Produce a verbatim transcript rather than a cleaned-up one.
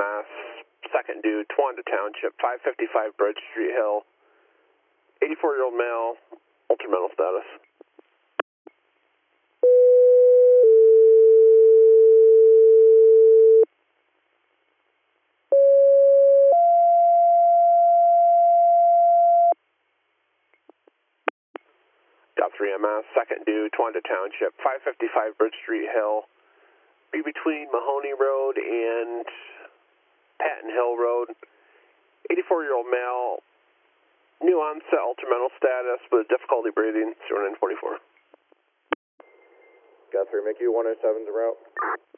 S, second due, Towanda Township, five fifty-five Bridge Street Hill, eighty-four-year-old male, altered mental status. Got three M S, second due, Towanda Township, five fifty-five Bridge Street Hill, be between Mahoney Road and Patton Hill Road, eighty-four-year-old male, new onset altered mental status with difficulty breathing, zero nine twenty-four. Got three, make you one oh seven's route.